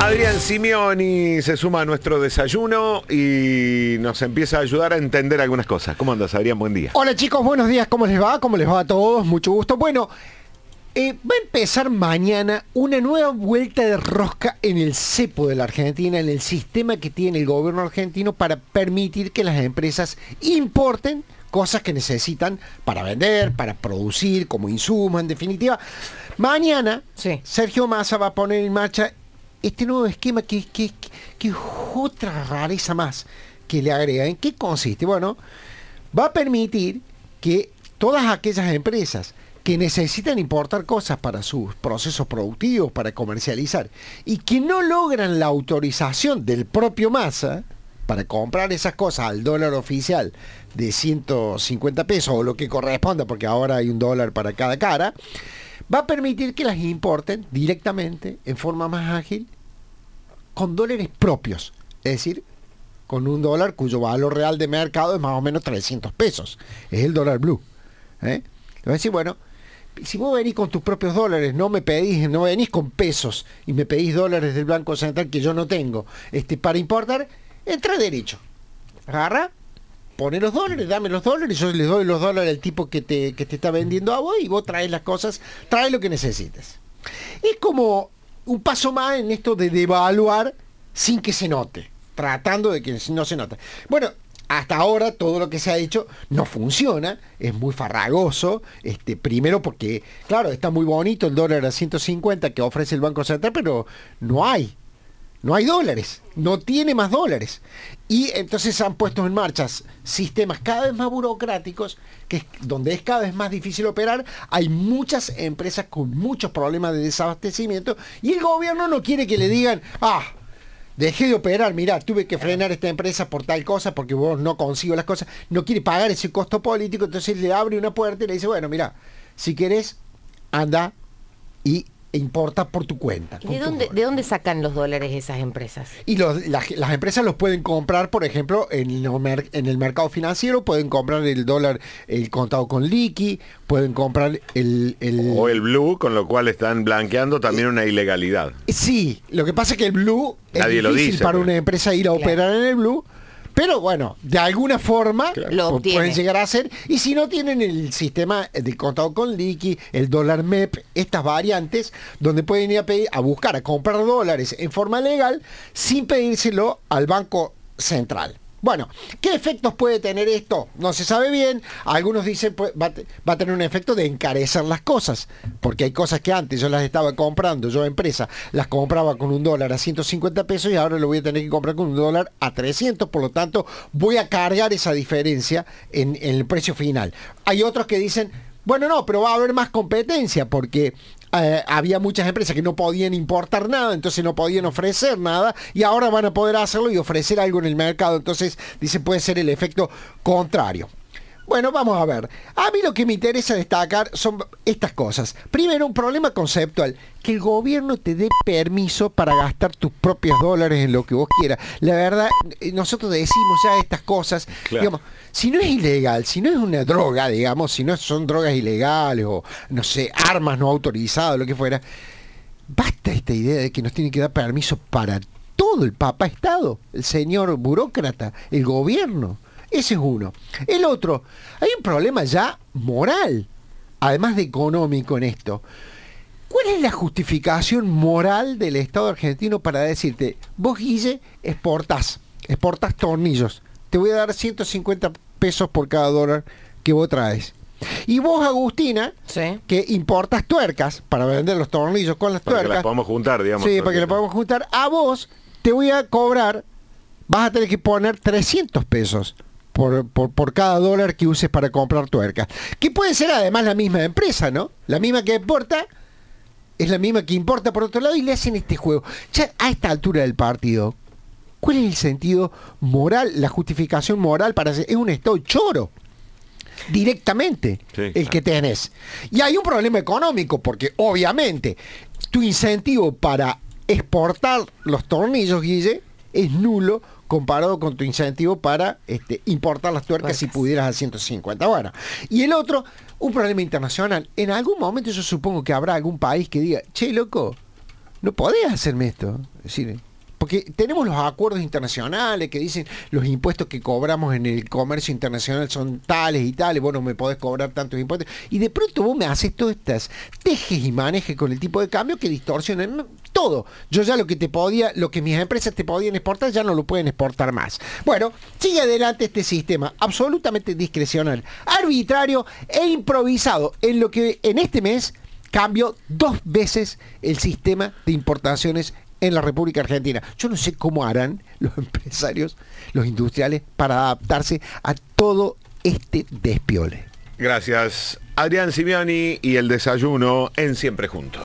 Adrián Simioni se suma a nuestro desayuno y nos empieza a ayudar a entender algunas cosas. ¿Cómo andas, Adrián? Buen día. Hola chicos, buenos días. ¿Cómo les va? ¿Cómo les va a todos? Mucho gusto. Bueno, va a empezar mañana una nueva vuelta de rosca en el cepo de la Argentina, en el sistema que tiene el gobierno argentino para permitir que las empresas importen cosas que necesitan para vender, para producir, como insumos, en definitiva. Mañana, sí, Sergio Massa va a poner en marcha este nuevo esquema que es otra rareza más que le agrega. ¿En qué consiste? Bueno, va a permitir que todas aquellas empresas que necesitan importar cosas para sus procesos productivos, para comercializar, y que no logran la autorización del propio Massa para comprar esas cosas al dólar oficial de 150 pesos o lo que corresponda, porque ahora hay un dólar para cada cara, va a permitir que las importen directamente, en forma más ágil, con dólares propios, es decir, con un dólar cuyo valor real de mercado es más o menos 300 pesos. Es el dólar blue. Le voy a decir, bueno, si vos venís con tus propios dólares, no venís con pesos y me pedís dólares del Banco Central que yo no tengo, para importar, entra derecho. Agarra, pone los dólares, dame los dólares, yo les doy los dólares al tipo que te está vendiendo a vos y vos traes las cosas, traes lo que necesites. Es como un paso más en esto de devaluar sin que se note, tratando de que no se note. Bueno, hasta ahora todo lo que se ha hecho no funciona, es muy farragoso, primero porque, claro, está muy bonito el dólar a 150 que ofrece el Banco Central, pero no hay dólares, no tiene más dólares. Y entonces han puesto en marcha sistemas cada vez más burocráticos, donde es cada vez más difícil operar. Hay muchas empresas con muchos problemas de desabastecimiento y el gobierno no quiere que le digan, dejé de operar, mirá, tuve que frenar esta empresa por tal cosa porque vos no consigo las cosas. No quiere pagar ese costo político, entonces le abre una puerta y le dice, bueno, mirá, si querés, anda y importa por tu cuenta. ¿De dónde sacan los dólares esas empresas? Y las empresas los pueden comprar, por ejemplo, en el mercado financiero, pueden comprar el dólar, el contado con liqui, pueden comprar o el blue, con lo cual están blanqueando también una ilegalidad. Sí, lo que pasa es que el blue nadie es difícil lo dice, para una empresa ir a operar en el blue. Pero bueno, de alguna forma lo pueden llegar a hacer. Y si no tienen el sistema de contado con liqui, el dólar MEP, estas variantes, donde pueden ir a buscar, a comprar dólares en forma legal, sin pedírselo al Banco Central. Bueno, ¿qué efectos puede tener esto? No se sabe bien. Algunos dicen pues, va a tener un efecto de encarecer las cosas, porque hay cosas que antes yo las estaba comprando, yo empresa, las compraba con un dólar a 150 pesos y ahora lo voy a tener que comprar con un dólar a 300, por lo tanto voy a cargar esa diferencia en el precio final. Hay otros que dicen, bueno, no, pero va a haber más competencia, porque había muchas empresas que no podían importar nada, entonces no podían ofrecer nada, y ahora van a poder hacerlo y ofrecer algo en el mercado. Entonces, dice, puede ser el efecto contrario. Bueno, vamos a ver. A mí lo que me interesa destacar son estas cosas. Primero, un problema conceptual. Que el gobierno te dé permiso para gastar tus propios dólares en lo que vos quieras. La verdad, nosotros decimos ya estas cosas. Claro. Digamos, si no es ilegal, si no es una droga, digamos, si no son drogas ilegales o, no sé, armas no autorizadas, lo que fuera, basta esta idea de que nos tienen que dar permiso para todo el papá Estado, el señor burócrata, el gobierno. Ese es uno. El otro, hay un problema ya moral, además de económico en esto. ¿Cuál es la justificación moral del Estado argentino para decirte, vos, Guille, exportás tornillos, te voy a dar 150 pesos por cada dólar que vos traes? Y vos, Agustina, ¿sí?, que importas tuercas para vender los tornillos con las tuercas. Para que las podamos juntar, digamos. Sí, para que las podamos juntar. A vos te voy a cobrar, vas a tener que poner 300 pesos. Por cada dólar que uses para comprar tuercas. Que puede ser además la misma empresa, ¿no? La misma que exporta es la misma que importa por otro lado y le hacen este juego. Ya a esta altura del partido, ¿cuál es el sentido moral, la justificación moral para hacer? Es un Estado choro. Directamente, sí, el que tenés. Y hay un problema económico, porque obviamente tu incentivo para exportar los tornillos, Guille, es nulo comparado con tu incentivo para importar las tuercas si pudieras a 150. Bueno, y el otro, un problema internacional. En algún momento yo supongo que habrá algún país que diga, che, loco, no podés hacerme esto. Es decir, porque tenemos los acuerdos internacionales que dicen los impuestos que cobramos en el comercio internacional son tales y tales, vos no me podés cobrar tantos impuestos, y de pronto vos me haces todas estas tejes y manejes con el tipo de cambio que distorsionan todo. Yo ya lo que mis empresas te podían exportar, ya no lo pueden exportar más. Bueno, sigue adelante este sistema absolutamente discrecional, arbitrario e improvisado, en lo que en este mes cambió 2 veces el sistema de importaciones en la República Argentina. Yo no sé cómo harán los empresarios, los industriales, para adaptarse a todo este despiole. Gracias, Adrián Simioni y el desayuno en Siempre Juntos.